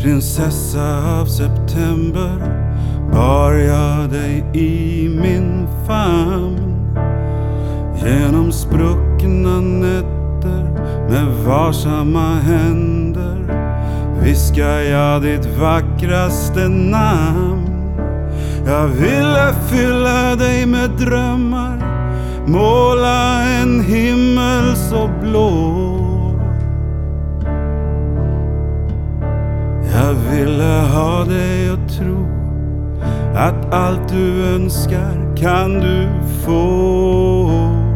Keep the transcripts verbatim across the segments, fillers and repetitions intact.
Prinsessa av september, bar jag dig i min famn. Genom spruckna nätter med varsamma händer viskar jag ditt vackraste namn. Jag ville fylla dig med drömmar, måla en himmel så blå. Jag ville ha dig att tro att allt du önskar kan du få.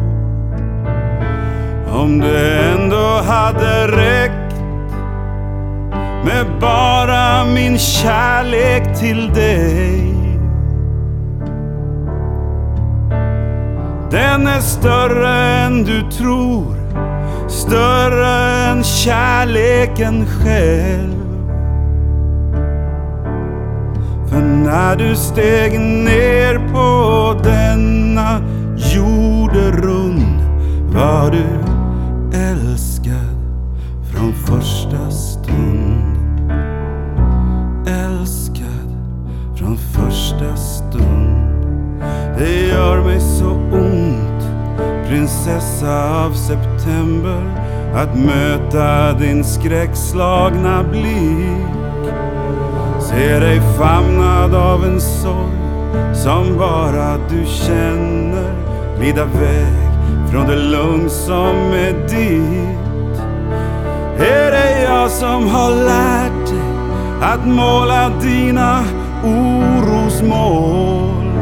Om det ändå hade räckt med bara min kärlek till dig. Den är större än du tror, större än kärleken själv. För när du steg ner på denna jorderund var du älskad från första stund. Älskad från första stund. Det gör mig så ont, prinsessa av september, att möta din skräckslagna blick. Se dig famnad av en sorg som bara du känner, glida väg från det lugn som är ditt. Är det jag som har lärt dig att måla dina orosmål?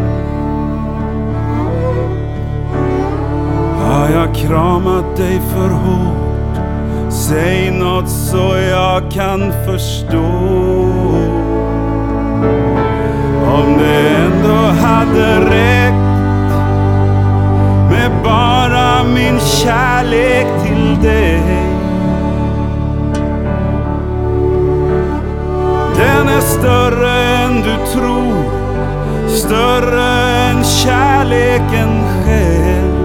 Har jag kramat dig för hårt? Säg något så jag kan förstå. Om det ändå hade räckt med bara min kärlek till dig. Den är större än du tror, större än kärleken själv.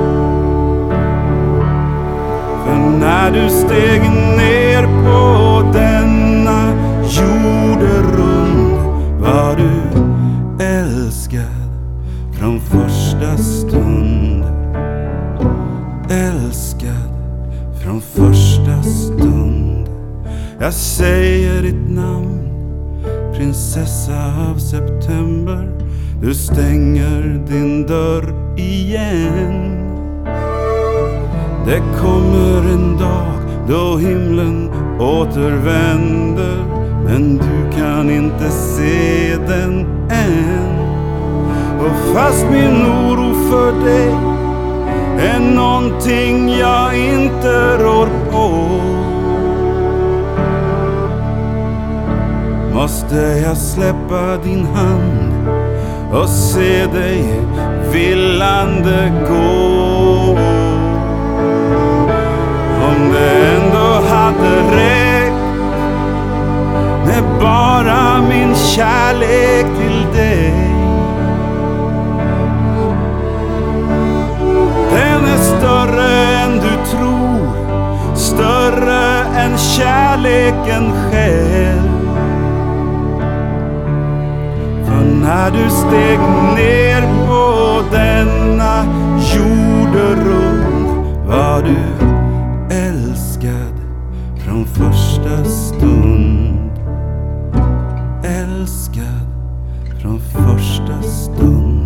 För när du steg ner på denna jorderund var du älskad från första stund. Älskad från första stund. Jag säger ditt namn, prinsessa av september. Du stänger din dörr igen. Det kommer en dag då himlen återvänder, men du kan inte se den än. Och fast min oro för dig är någonting jag inte rår på, måste jag släppa din hand och se dig villande gå. Om det ändå hade räckt med bara min kärlek till dig. Den är större än du tror, större än kärleken själv. För när du steg ner på denna jorderund var du älskad från första stund. Älskad från första stund.